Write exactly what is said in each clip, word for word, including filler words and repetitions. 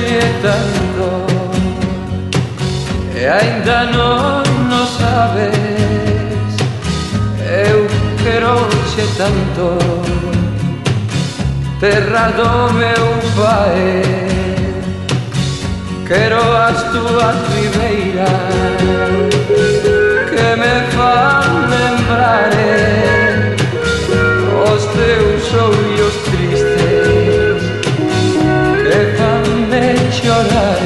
soñé tanto e ainda non o sabes. Eu queroche tanto, terra do meu pai. Quero as túas ribeiras que me fan lembrar os teus ollos tristes que fanme chorar.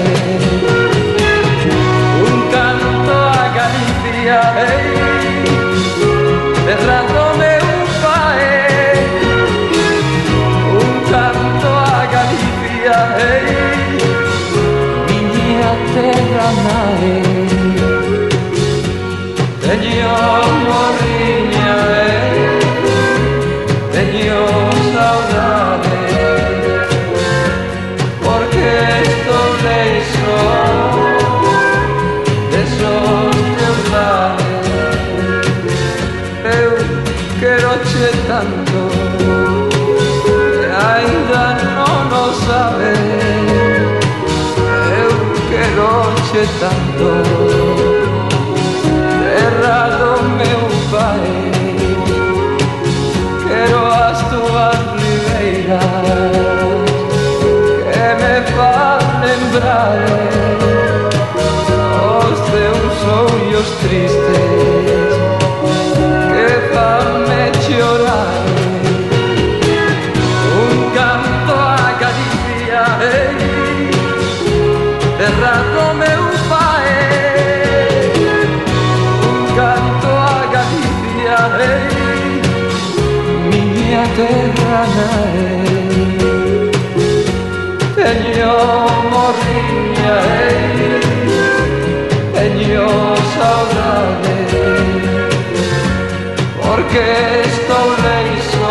Un canto a Galicia, hey, terra do meu pai. Un canto a Galicia, hey, miña terra nai. Teño morriña, hey, teño saudade, porque estou leixo desos teus lares. Eu queroche tanto e ainda non o sabes. Eu queroche tanto, terra do meu pai. Quero as túas ribeiras que me fan lembrar os teus ollos tristes que fanme chorar. Un canto a Galicia, hey, terra do meu pai. Un canto a Galicia, hey, miña terra nai. Teño morriña, hey, teño saudade, porque estou leixo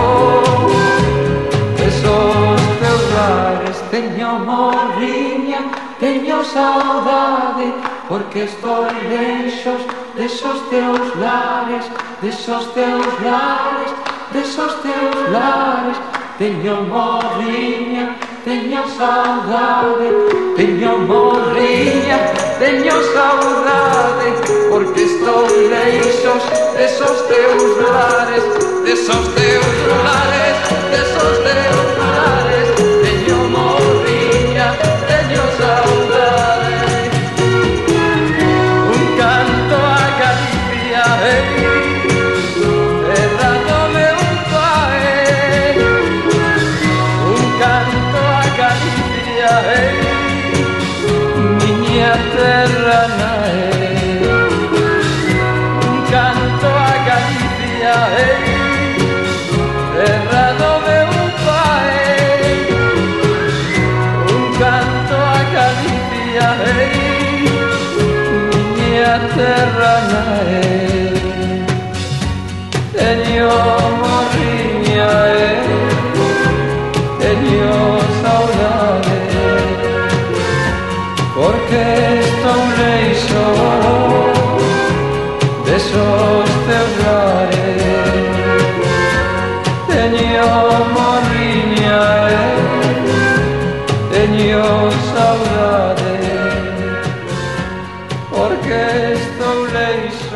desos teus lares. Teño morriña, teño saudade, porque estou leixos desos teus lares, desos teus lares, desos teus lares. Teño morriña, teño saudade, teño morriña, teño saudade, porque estou leixos desos teus lares, desos teus lares, desos teus lares. Teño morriña, teño saudade. Un canto a Galicia, hey, terra do meu pai. Un canto a Galicia, hey, miña terra nai. Un canto a Galicia, hey, terra do meu pai. Un canto a Galicia, hey, miña terra nai. Teño morriña, hey, teño saudade, porque estou leixo desos teus lares. Teño morriña, hey, teño saudade, porque estou leixo